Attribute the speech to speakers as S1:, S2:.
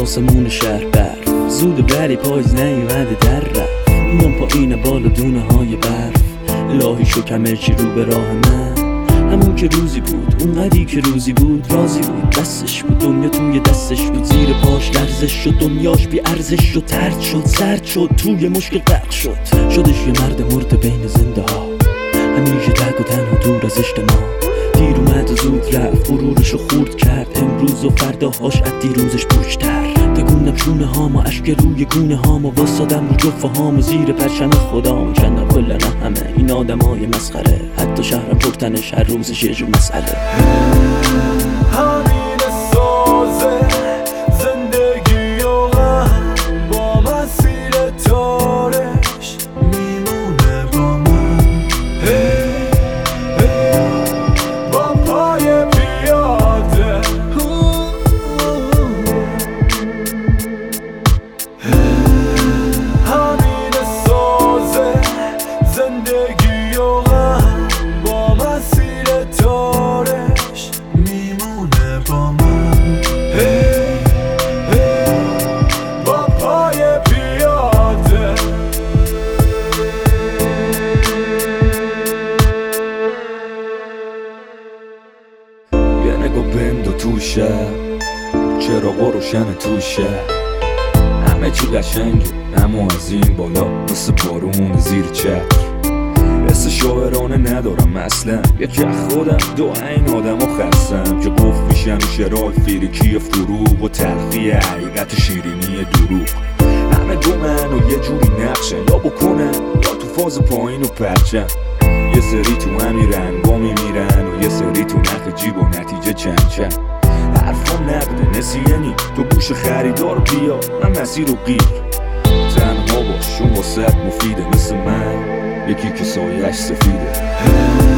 S1: آسمون شهر برف زود ولی پاییز نیومده در رفت میام پایین بالا دونه های برف الهی شکر چی رو به راه من همون که روزی بود اونقدی که روزی بود راضی بود دستش بود دنیا توی دستش بود زیر پاش لرزش شد دنیاش بی ارزش شد ترد شد سرد شد توی مشکل غرق شد شدش یه مرد مرد بین زنده ها همیشه تک و تنها دور از اجتماع دیر اومد و زود رفت غرورشو خورد کرد امروز و فرداهاش از دیروزش پشتر تکوندم شونه هامو اشک روی گونه هامو واسادم رو جفه هامو زیر پرچم خدام کندم کل همه این آدمای مسخره حتی شهرم پرتنش هر روزش یه جور مسئله
S2: همین سازه زندگی و غم با مسیر تارش میمونه با من با پای پیاده همین سازه زندگی و غم با مسیر تارش میمونه با من با پای پیاده
S3: یه نگاه بند و توشه چراغا روشن توشه همه چی قشنگه اما از این بالا مثل بارون زیر چتر حس شاعرانه ندارم اصلا یکی از خودم دو این آدم و خستم که گفت میشم شرال فیریکی فروغ و تلخی حقیقت شیرینی دروغ همه دومن و یه جوری نقشن یا بکنن یا تو فاز پایین و پرچن یه سری تو همین رنگا میمیرن و یه سری تو نخ جیب و نتیجه چند چند حرفم نقده نسیانی تو گوش خریدار بیا من مسیر رو گیر تنها باش چون واسه مفیده مثل من یکی که سایه‌اش سفیده